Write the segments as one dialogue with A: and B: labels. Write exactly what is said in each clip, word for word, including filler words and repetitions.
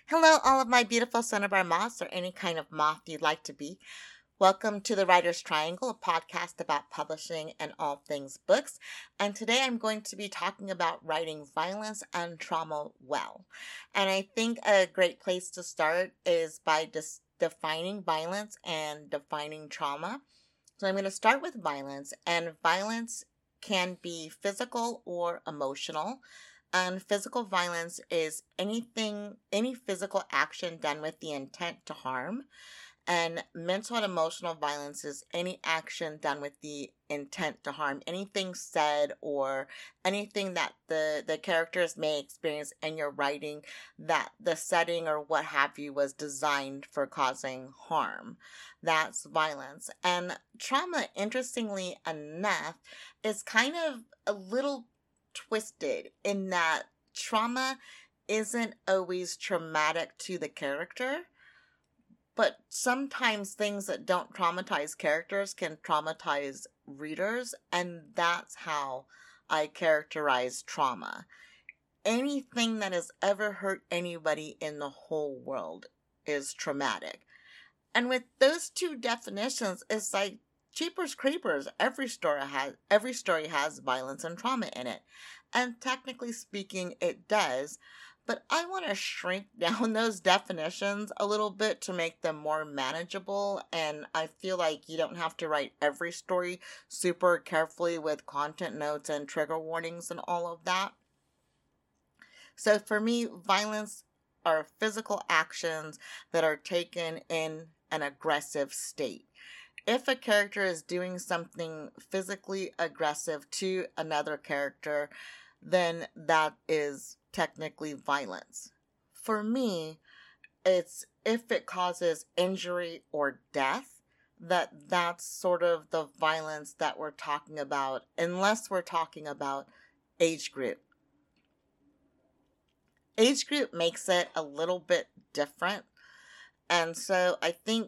A: Hello, all of my beautiful Sonnebar moths, or any kind of moth you'd like to be. Welcome to the Writer's Triangle, a podcast about publishing and all things books. And today I'm going to be talking about writing violence and trauma well. And I think a great place to start is by dis- defining violence and defining trauma. So I'm going to start with violence, and violence can be physical or emotional. And physical violence is anything, any physical action done with the intent to harm. And mental and emotional violence is any action done with the intent to harm, anything said or anything that the, the characters may experience in your writing that the setting or what have you was designed for causing harm. That's violence. And trauma, interestingly enough, is kind of a little twisted in that trauma isn't always traumatic to the character, but sometimes things that don't traumatize characters can traumatize readers, and that's how I characterize trauma. Anything that has ever hurt anybody in the whole world is traumatic. And with those two definitions, it's like Jeepers Creepers. Every story has every story has violence and trauma in it. And technically speaking, it does. But I want to shrink down those definitions a little bit to make them more manageable. And I feel like you don't have to write every story super carefully with content notes and trigger warnings and all of that. So for me, violence are physical actions that are taken in an aggressive state. If a character is doing something physically aggressive to another character, then that is technically violence. For me, it's if it causes injury or death, that that's sort of the violence that we're talking about, unless we're talking about age group. Age group makes it a little bit different. And so I think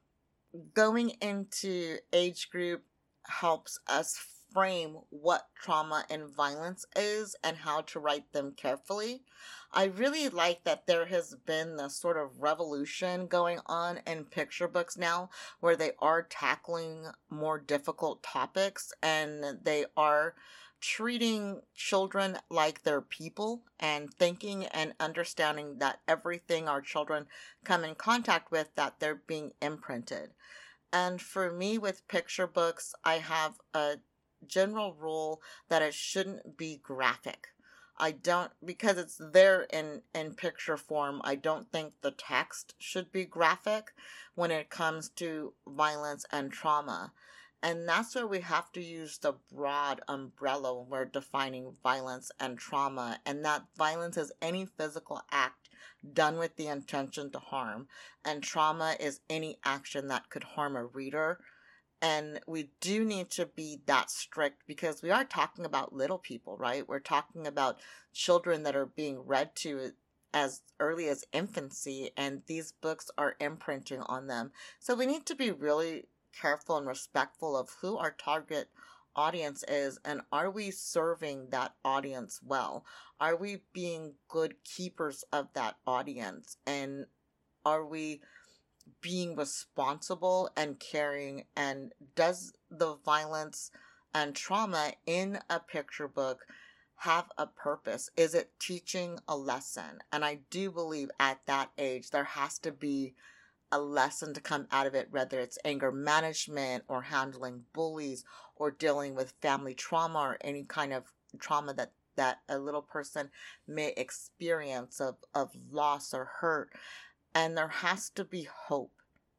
A: going into age group helps us frame what trauma and violence is and how to write them carefully. I really like that there has been this sort of revolution going on in picture books now where they are tackling more difficult topics and they are treating children like they're people and thinking and understanding that everything our children come in contact with, that they're being imprinted. And for me, with picture books, I have a general rule that it shouldn't be graphic. I don't, because it's there in, in picture form, I don't think the text should be graphic when it comes to violence and trauma. And that's where we have to use the broad umbrella when we're defining violence and trauma. And that violence is any physical act done with the intention to harm. And trauma is any action that could harm a reader. And we do need to be that strict because we are talking about little people, right? We're talking about children that are being read to as early as infancy, and these books are imprinting on them. So we need to be really careful and respectful of who our target audience is, and are we serving that audience well? Are we being good keepers of that audience? And are we being responsible and caring? And does the violence and trauma in a picture book have a purpose? Is it teaching a lesson? And I do believe at that age there has to be a lesson to come out of it, whether it's anger management or handling bullies or dealing with family trauma or any kind of trauma that that a little person may experience of, of loss or hurt. And there has to be hope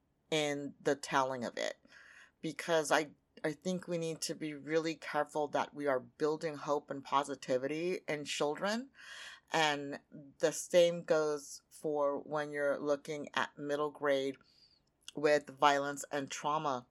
A: in the telling of it, because I I think we need to be really careful that we are building hope and positivity in children. And the same goes for when you're looking at middle grade with violence and trauma.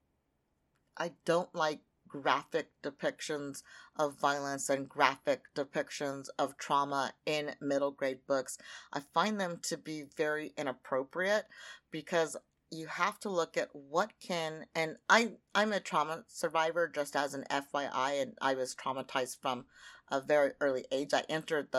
A: I don't like graphic depictions of violence and graphic depictions of trauma in middle grade books. I find them to be very inappropriate because you have to look at what can, and I, I'm a trauma survivor, just as an F Y I, and I was traumatized from a very early age. I entered the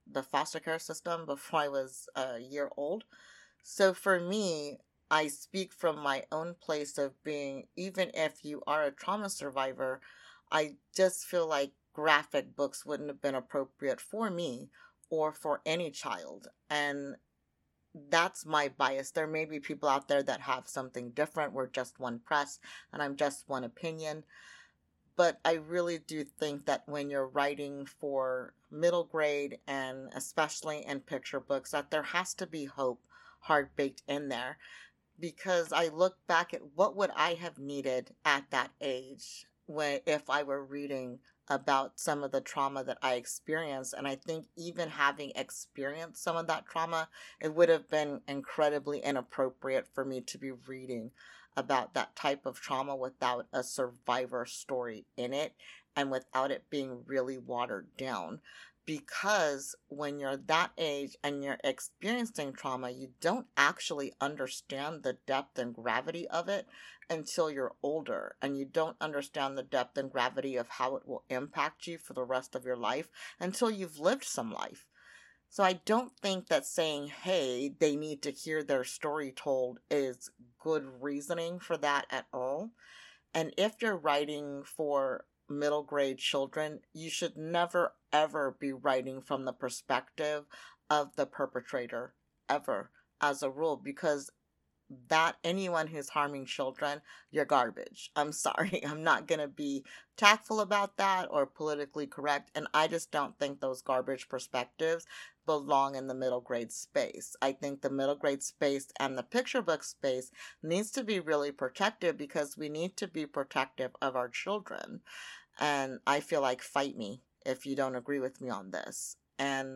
A: the foster care system before I was a year old. So for me, I speak from my own place of being, even if you are a trauma survivor, I just feel like graphic books wouldn't have been appropriate for me or for any child. And that's my bias. There may be people out there that have something different. We're just one press and I'm just one opinion. But I really do think that when you're writing for middle grade and especially in picture books, that there has to be hope hard baked in there. Because I look back at what would I have needed at that age when if I were reading about some of the trauma that I experienced. And I think even having experienced some of that trauma, it would have been incredibly inappropriate for me to be reading about that type of trauma without a survivor story in it and without it being really watered down. Because when you're that age and you're experiencing trauma, you don't actually understand the depth and gravity of it until you're older. And you don't understand the depth and gravity of how it will impact you for the rest of your life until you've lived some life. So I don't think that saying, hey, they need to hear their story told is good reasoning for that at all. And if you're writing for middle grade children, you should never ever be writing from the perspective of the perpetrator, ever, as a rule, because that anyone who's harming children, you're garbage. I'm sorry. I'm not going to be tactful about that or politically correct. And I just don't think those garbage perspectives belong in the middle grade space. I think the middle grade space and the picture book space needs to be really protective because we need to be protective of our children. And I feel like fight me if you don't agree with me on this. And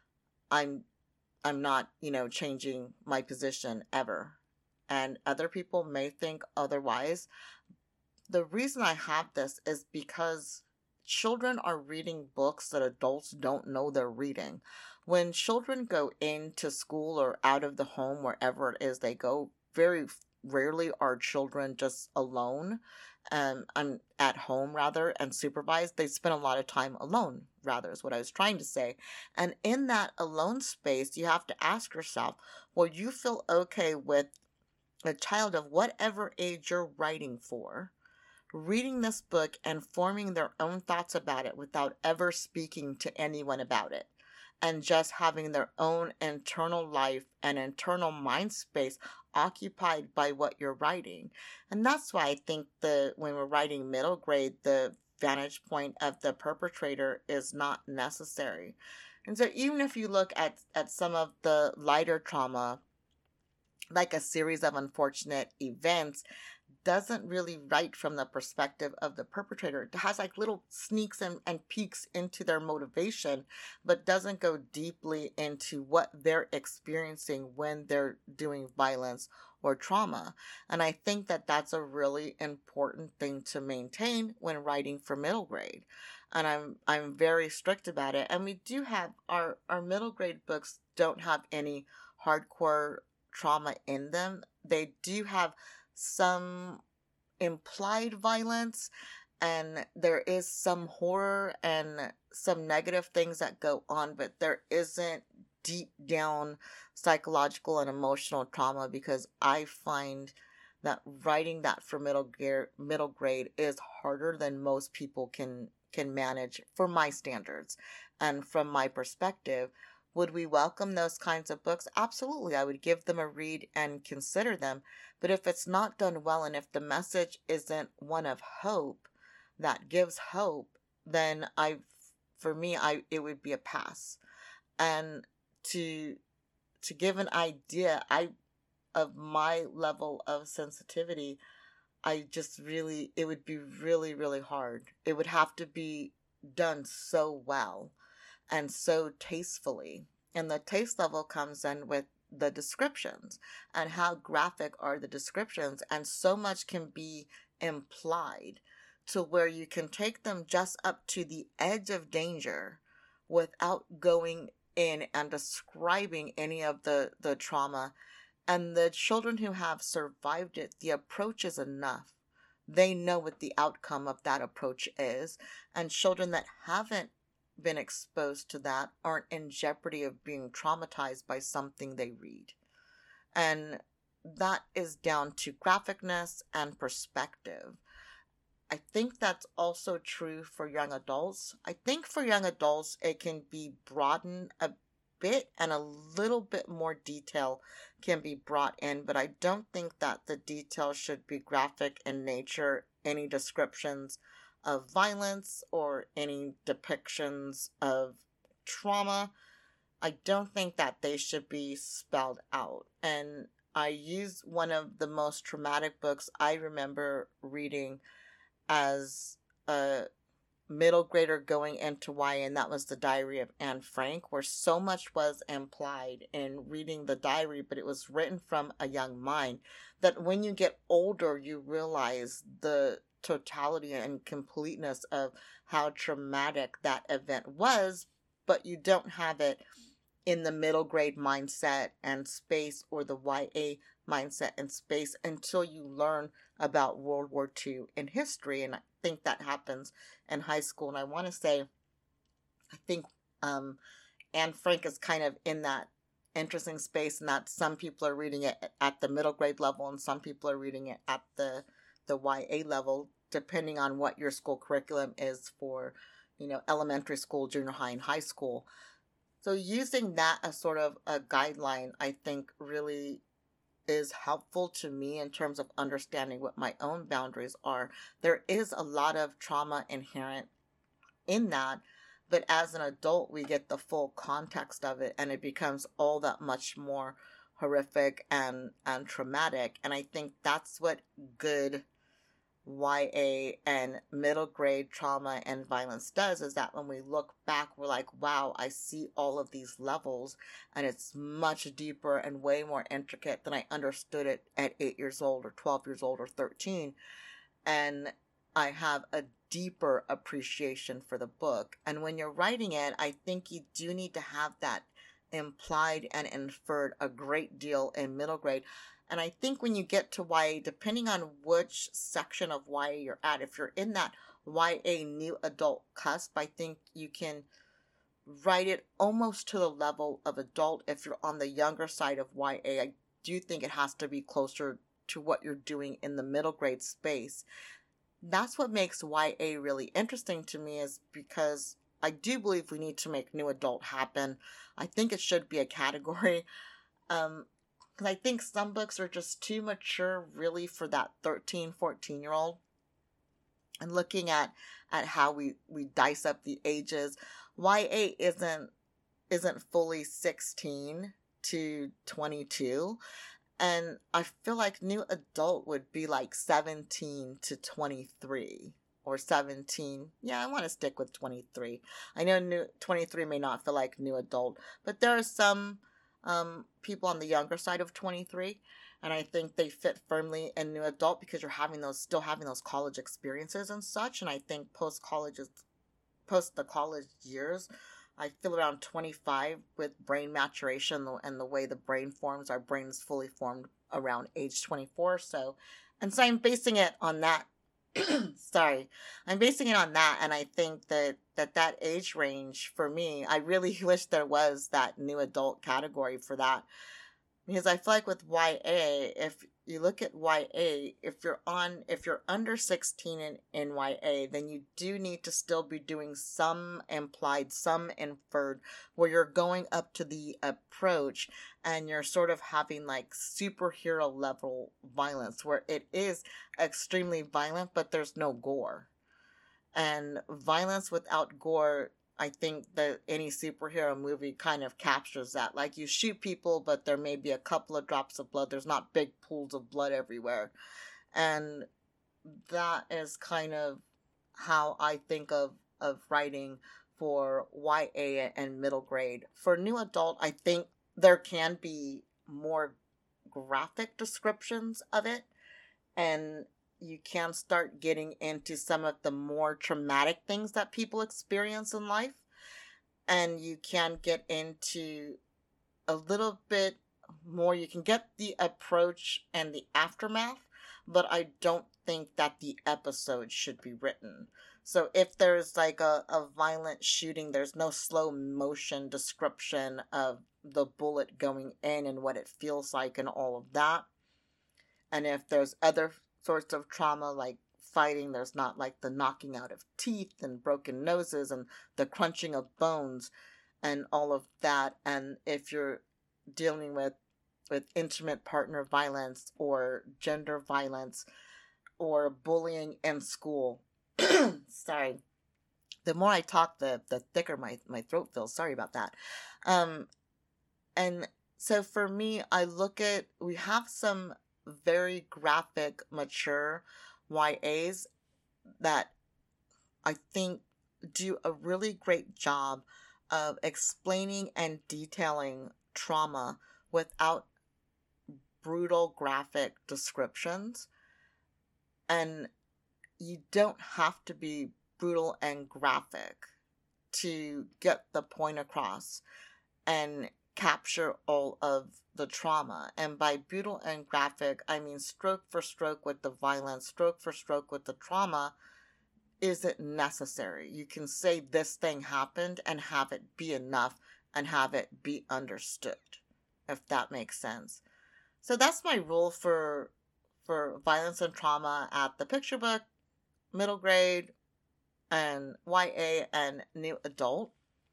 A: I'm I'm not, you know, changing my position ever. And other people may think otherwise. The reason I have this is because children are reading books that adults don't know they're reading. When children go into school or out of the home, wherever it is they go, very rarely are children just alone. Um, I'm at home rather and supervised. They spend a lot of time alone, rather, is what I was trying to say. And in that alone space, you have to ask yourself, will you feel okay with a child of whatever age you're writing for, reading this book and forming their own thoughts about it without ever speaking to anyone about it, and just having their own internal life and internal mind space occupied by what you're writing? And that's why I think the when we're writing middle grade, the vantage point of the perpetrator is not necessary. And so even if you look at, at some of the lighter trauma, like a series of unfortunate events, doesn't really write from the perspective of the perpetrator. It has like little sneaks and, and peeks into their motivation, but doesn't go deeply into what they're experiencing when they're doing violence or trauma. And I think that that's a really important thing to maintain when writing for middle grade. And I'm I'm very strict about it. And we do have our, our middle grade books don't have any hardcore trauma in them. They do have some implied violence, and there is some horror and some negative things that go on, but there isn't deep down psychological and emotional trauma, because I find that writing that for middle grade, middle grade is harder than most people can can manage for my standards and from my perspective. Would we welcome those kinds of books? Absolutely. I would give them a read and consider them. But if it's not done well, and if the message isn't one of hope that gives hope, then I, for me, I it would be a pass. And to to give an idea, I of my level of sensitivity, I just really, it would be really, really hard. It would have to be done so well and so tastefully. And the taste level comes in with the descriptions and how graphic are the descriptions. And so much can be implied to where you can take them just up to the edge of danger without going in and describing any of the, the trauma. And the children who have survived it, the approach is enough. They know what the outcome of that approach is. And children that haven't been exposed to that aren't in jeopardy of being traumatized by something they read. And that is down to graphicness and perspective. I think that's also true for young adults. I think for young adults, it can be broadened a bit and a little bit more detail can be brought in, but I don't think that the detail should be graphic in nature. Any descriptions of violence or any depictions of trauma, I don't think that they should be spelled out. And I use one of the most traumatic books I remember reading as a middle grader going into Y A, and that was The Diary of Anne Frank, where so much was implied in reading the diary, but it was written from a young mind, that when you get older, you realize the totality and completeness of how traumatic that event was, but you don't have it in the middle grade mindset and space or the Y A mindset and space until you learn about World War Two in history. And I think that happens in high school. And I want to say, I think um, Anne Frank is kind of in that interesting space, and that some people are reading it at the middle grade level and some people are reading it at the, the Y A level, depending on what your school curriculum is for, you know, elementary school, junior high, and high school. So using that as sort of a guideline, I think really is helpful to me in terms of understanding what my own boundaries are. There is a lot of trauma inherent in that, but as an adult, we get the full context of it, and it becomes all that much more horrific and, and traumatic. And I think that's what good Y A and middle grade trauma and violence does, is that when we look back, we're like, wow, I see all of these levels, and it's much deeper and way more intricate than I understood it at eight years old or twelve years old or thirteen. And I have a deeper appreciation for the book. And when you're writing it, I think you do need to have that implied and inferred a great deal in middle grade. And I think when you get to Y A, depending on which section of Y A you're at, if you're in that Y A new adult cusp, I think you can write it almost to the level of adult. If you're on the younger side of Y A, I do think it has to be closer to what you're doing in the middle grade space. That's what makes Y A really interesting to me, is because I do believe we need to make new adult happen. I think it should be a category. Um, Because I think some books are just too mature really for that thirteen, fourteen year old. And looking at, at how we, we dice up the ages, Y A isn't, isn't fully sixteen to twenty-two. And I feel like new adult would be like seventeen to twenty-three. Or seventeen. Yeah, I want to stick with twenty-three. I know new twenty-three may not feel like new adult, but there are some um, people on the younger side of twenty-three, and I think they fit firmly in new adult because you're having those, still having those college experiences and such. And I think post colleges, post the college years, I feel around twenty-five with brain maturation and the way the brain forms. Our brain is fully formed around age twenty-four. So, and so I'm basing it on that. Sorry, I'm basing it on that, and I think that, that that age range for me, I really wish there was that new adult category for that, because I feel like with Y A, if you look at Y A, if you're on, if you're under sixteen in, in Y A, then you do need to still be doing some implied, some inferred, where you're going up to the approach and you're sort of having like superhero level violence, where it is extremely violent, but there's no gore. And violence without gore, I think that any superhero movie kind of captures that. Like, you shoot people, but there may be a couple of drops of blood. There's not big pools of blood everywhere. And that is kind of how I think of, of writing for Y A and middle grade. For new adult, I think there can be more graphic descriptions of it. And you can start getting into some of the more traumatic things that people experience in life. And you can get into a little bit more, you can get the approach and the aftermath, but I don't think that the episode should be written. So if there's like a, a violent shooting, there's no slow motion description of the bullet going in and what it feels like and all of that. And if there's other sorts of trauma like fighting, there's not like the knocking out of teeth and broken noses and the crunching of bones and all of that. And if you're dealing with with intimate partner violence or gender violence or bullying in school, sorry, the more I talk, the the thicker my my throat feels. Sorry about that. Um, and so for me, I look at, we have some very graphic, mature Y As that I think do a really great job of explaining and detailing trauma without brutal graphic descriptions. And you don't have to be brutal and graphic to get the point across and capture all of the trauma. And by brutal and graphic, I mean stroke for stroke with the violence, stroke for stroke with the trauma isn't necessary. You can say this thing happened and have it be enough and have it be understood, if that makes sense. So that's my rule for for violence and trauma at the picture book, middle grade, and Y A and new adult.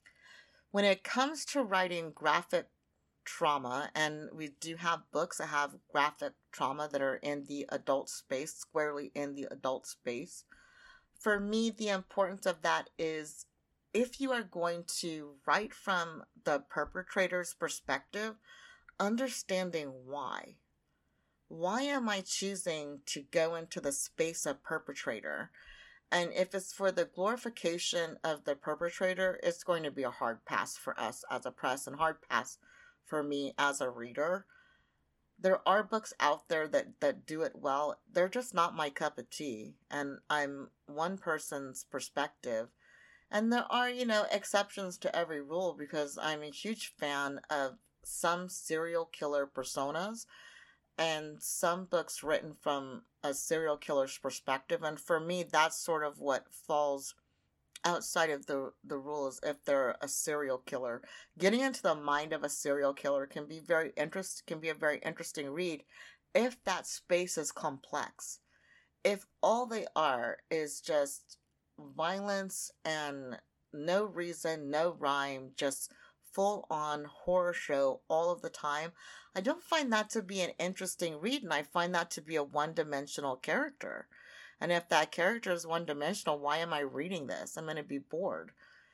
A: When it comes to writing graphic trauma, and we do have books that have graphic trauma that are in the adult space, squarely in the adult space, for me, the importance of that is if you are going to write from the perpetrator's perspective, understanding why. Why am I choosing to go into the space of perpetrator? And if it's for the glorification of the perpetrator, it's going to be a hard pass for us as a press and hard pass for me as a reader. There are books out there that, that do it well. They're just not my cup of tea. And I'm one person's perspective. And there are, you know, exceptions to every rule because I'm a huge fan of some serial killer personas and some books written from a serial killer's perspective. And for me, that's sort of what falls outside of the the rules if they're a serial killer. Getting into the mind of a serial killer can be very interest can be a very interesting read if that space is complex. If all they are is just violence and no reason, no rhyme, just full on horror show all of the time, I don't find that to be an interesting read, and I find that to be a one dimensional character. And if that character is one dimensional, why am I reading this? I'm going to be bored.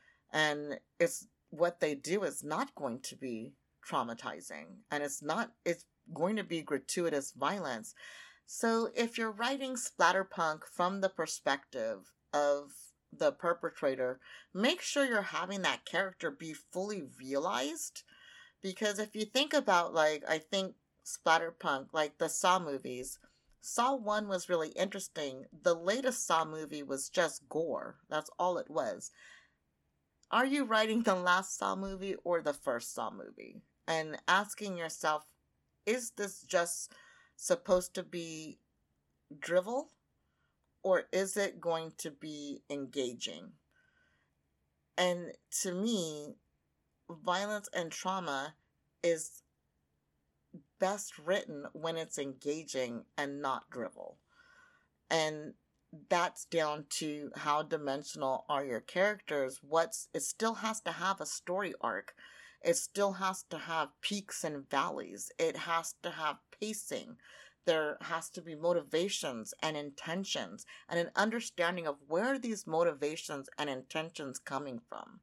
A: And it's what they do is not going to be traumatizing, and it's not, it's going to be gratuitous violence. So if you're writing splatterpunk from the perspective of the perpetrator, make sure you're having that character be fully realized. Because if you think about, like, I think splatterpunk, like the Saw movies, Saw one was really interesting. The latest Saw movie was just gore. That's all it was. Are you writing the last Saw movie or the first Saw movie? And asking yourself, is this just supposed to be drivel? Or is it going to be engaging? And to me, violence and trauma is best written when it's engaging and not drivel. And that's down to how dimensional are your characters. What's it still has to have a story arc. It still has to have peaks and valleys. It has to have pacing. There has to be motivations and intentions and an understanding of where are these motivations and intentions coming from.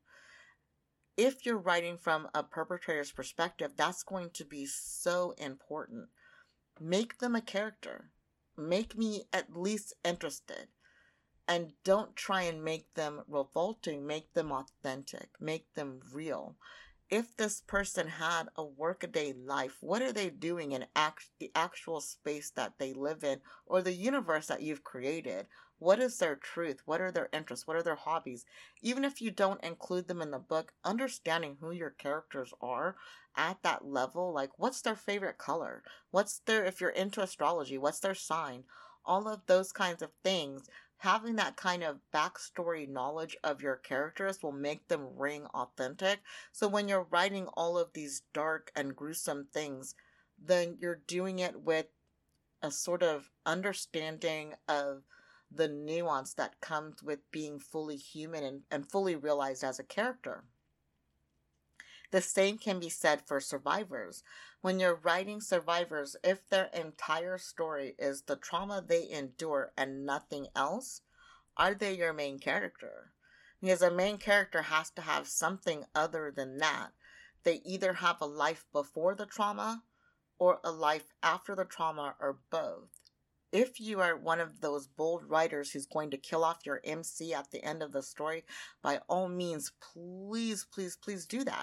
A: If you're writing from a perpetrator's perspective, that's going to be so important. Make them a character. Make me at least interested. And don't try and make them revolting. Make them authentic. Make them real. If this person had a workaday life, what are they doing in act- the actual space that they live in or the universe that you've created? What is their truth? What are their interests? What are their hobbies? Even if you don't include them in the book, understanding who your characters are at that level, like what's their favorite color? What's their, if you're into astrology, what's their sign? All of those kinds of things having that kind of backstory knowledge of your characters will make them ring authentic. So when you're writing all of these dark and gruesome things, then you're doing it with a sort of understanding of the nuance that comes with being fully human and, and fully realized as a character. The same can be said for survivors. When you're writing survivors, if their entire story is the trauma they endure and nothing else, are they your main character? Because a main character has to have something other than that. They either have a life before the trauma or a life after the trauma, or both. If you are one of those bold writers who's going to kill off your M C at the end of the story, by all means, please, please, please do that.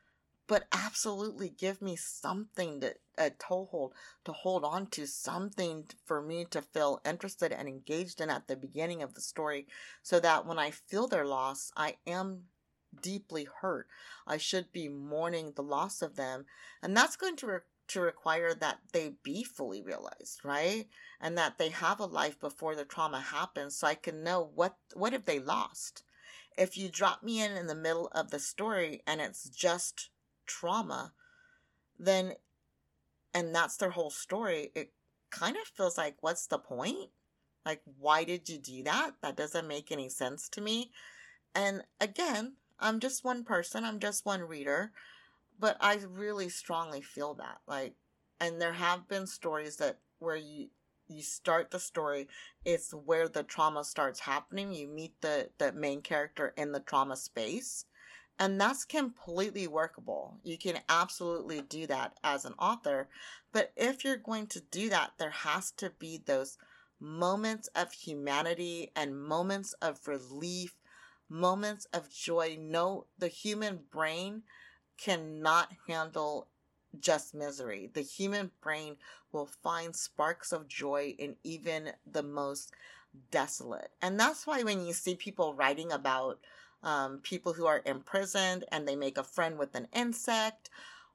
A: But absolutely give me something to a toehold to hold on to, something for me to feel interested and engaged in at the beginning of the story, so that when I feel their loss, I am deeply hurt. I should be mourning the loss of them, and that's going to re- to require that they be fully realized, right? And that they have a life before the trauma happens, so I can know what what have they lost. If you drop me in in the middle of the story and it's just trauma, then, and that's their whole story, it kind of feels like, what's the point? Like, why did you do that? That doesn't make any sense to me. And again, I'm just one person, I'm just one reader, but I really strongly feel that. Like, and there have been stories that where you you start the story, it's where the trauma starts happening. You meet the, the main character in the trauma space. And that's completely workable. You can absolutely do that as an author. But if you're going to do that, there has to be those moments of humanity and moments of relief, moments of joy. No, the human brain cannot handle just misery. The human brain will find sparks of joy in even the most desolate. And that's why when you see people writing about um, people who are imprisoned and they make a friend with an insect,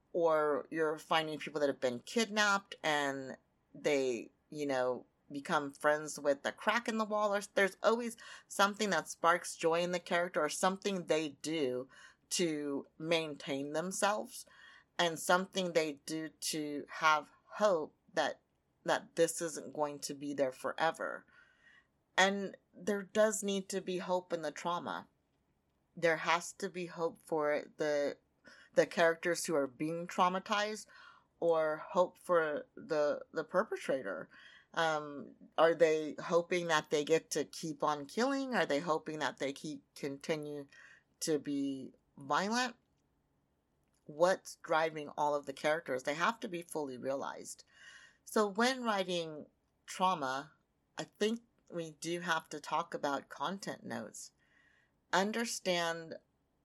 A: or you're finding people that have been kidnapped and they, you know, become friends with the crack in the wall, or there's always something that sparks joy in the character, or something they do to maintain themselves, and something they do to have hope that that this isn't going to be there forever. And there does need to be hope in the trauma. There has to be hope for the the characters who are being traumatized, or hope for the the perpetrator. Um, are they hoping that they get to keep on killing? Are they hoping that they keep continue to be violent? What's driving all of the characters? They have to be fully realized. So when writing trauma, I think we do have to talk about content notes. Understand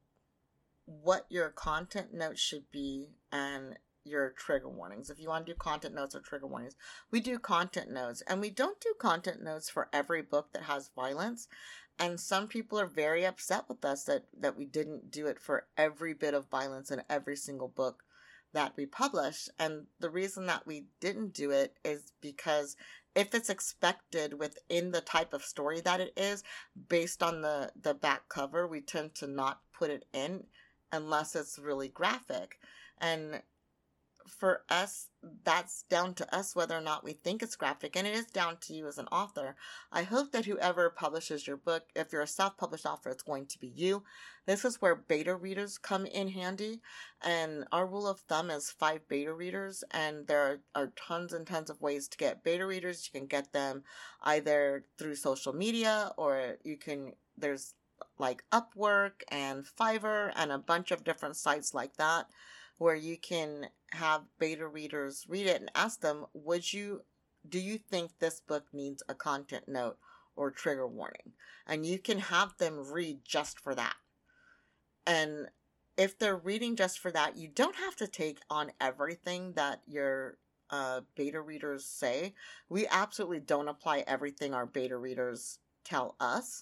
A: what your content notes should be and your trigger warnings. If you want to do content notes or trigger warnings, we do content notes, and we don't do content notes for every book that has violence. And some people are very upset with us that, that we didn't do it for every bit of violence in every single book that we publish. And the reason that we didn't do it is because if it's expected within the type of story that it is, based on the, the back cover, we tend to not put it in unless it's really graphic. And for us, that's down to us whether or not we think it's graphic, and it is down to you as an author. I hope that whoever publishes your book, if you're a self-published author, it's going to be you. This is where beta readers come in handy, and our rule of thumb is five beta readers, and there are, are tons and tons of ways to get beta readers. You can get them either through social media, or you can, there's like Upwork and Fiverr and a bunch of different sites like that, where you can have beta readers read it and ask them, would you, do you think this book needs a content note or trigger warning? And you can have them read just for that. And if they're reading just for that, you don't have to take on everything that your uh, beta readers say. We absolutely don't apply everything our beta readers tell us.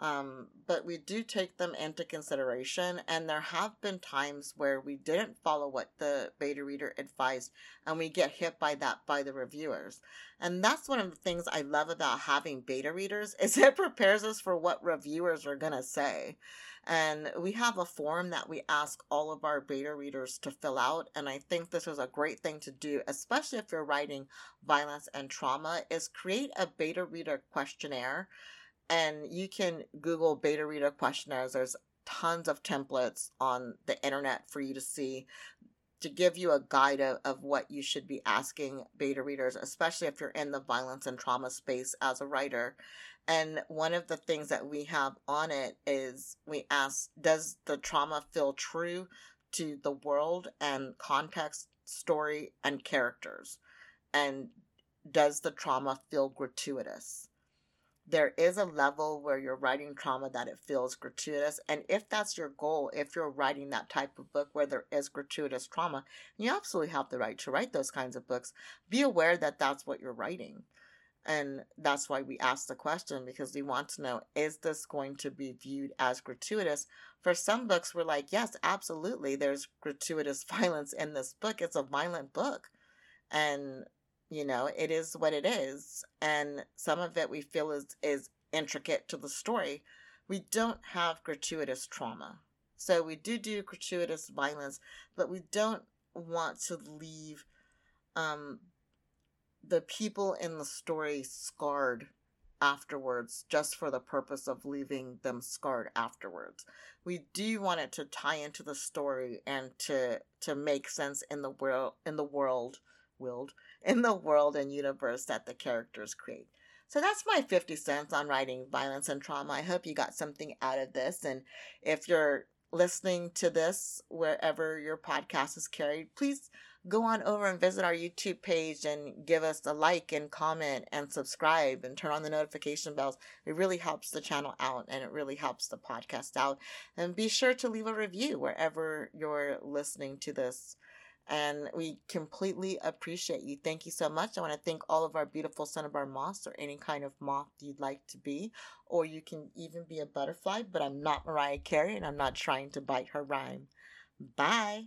A: Um, but we do take them into consideration, and there have been times where we didn't follow what the beta reader advised, and we get hit by that by the reviewers. And that's one of the things I love about having beta readers is it prepares us for what reviewers are going to say. And we have a form that we ask all of our beta readers to fill out, and I think this is a great thing to do, especially if you're writing violence and trauma, is create a beta reader questionnaire. And you can Google beta reader questionnaires. There's tons of templates on the internet for you to see to give you a guide of, of what you should be asking beta readers, especially if you're in the violence and trauma space as a writer. And one of the things that we have on it is we ask, does the trauma feel true to the world and context, story, and characters? And does the trauma feel gratuitous? There is a level where you're writing trauma that it feels gratuitous. And if that's your goal, if you're writing that type of book where there is gratuitous trauma, you absolutely have the right to write those kinds of books. Be aware that that's what you're writing. And that's why we ask the question, because we want to know, is this going to be viewed as gratuitous? For some books, we're like, yes, absolutely. There's gratuitous violence in this book. It's a violent book. And you know, it is what it is. And some of it we feel is, is intricate to the story. We don't have gratuitous trauma. So we do do gratuitous violence, but we don't want to leave um, the people in the story scarred afterwards just for the purpose of leaving them scarred afterwards. We do want it to tie into the story and to to make sense in the world in the world world in the world and universe that the characters create. So that's my fifty cents on writing violence and trauma. I hope you got something out of this. And if you're listening to this wherever your podcast is carried, please go on over and visit our YouTube page and give us a like and comment and subscribe and turn on the notification bells. It really helps the channel out and it really helps the podcast out. And be sure to leave a review wherever you're listening to this. And we completely appreciate you. Thank you so much. I want to thank all of our beautiful cinnabar moths, or any kind of moth you'd like to be. Or you can even be a butterfly, but I'm not Mariah Carey and I'm not trying to bite her rhyme. Bye.